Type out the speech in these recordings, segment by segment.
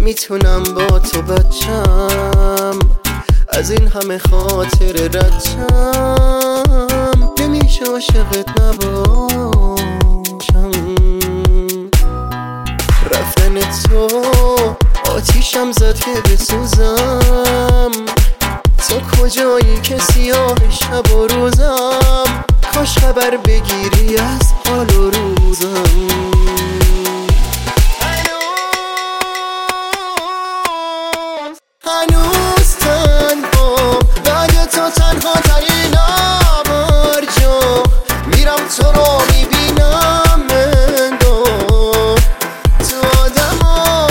نمیتونم با تو بچم، از این همه خاطر ردشم، نمیشه عاشقت نباشم. رفتن تو آتیشم زد که بسوزم، تو کجایی که سیاه شب و روزم، کاش خبر بگیری از حال و روزم. هنوز تنها بعد تو تنها ترینم، هر جا میرم تو رو میبینم انگار تو آدما.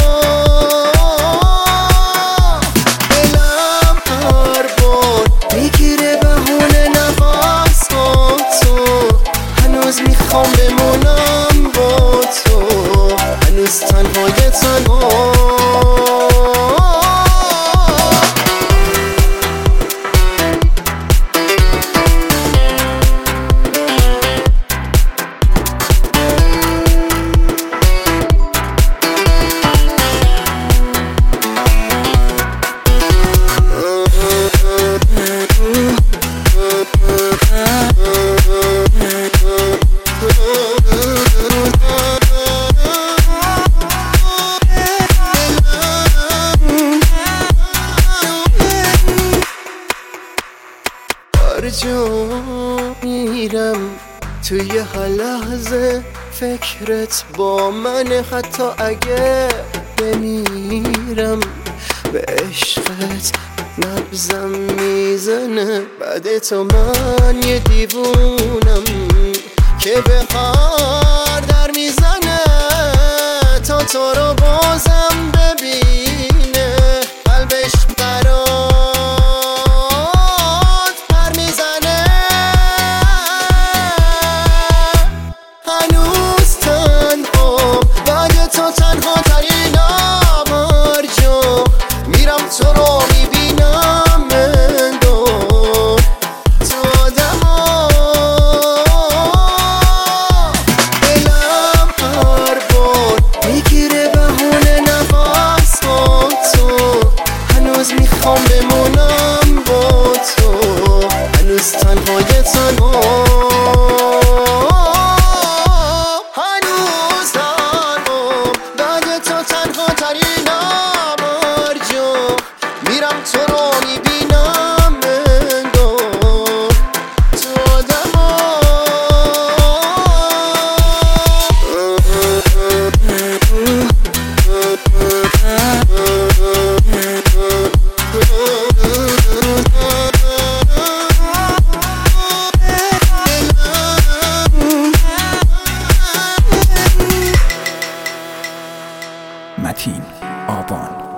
دلم هر بار میگیره بهونه نفس با تو، هنوز میخوام بمونم با تو، هنوز تنهای تنها. هر جا میرم توی هر لحظه فکرت با من، حتی اگه بمیرم به عشقت نبضم میزنه. بعد تو من یه دیوونم که به هر در میزنه، تا تو رو بازم ببینه قلبش تنها ترینم، هر جا میرم تو رو میبینم انگار تو آدما. دلم هر بار میگیره بهونه نفس با تو، هنوز میخوام بمونم با تو، هنوز تنهای تنها. تو رو میبینم انگار تو آدما. متین آبان.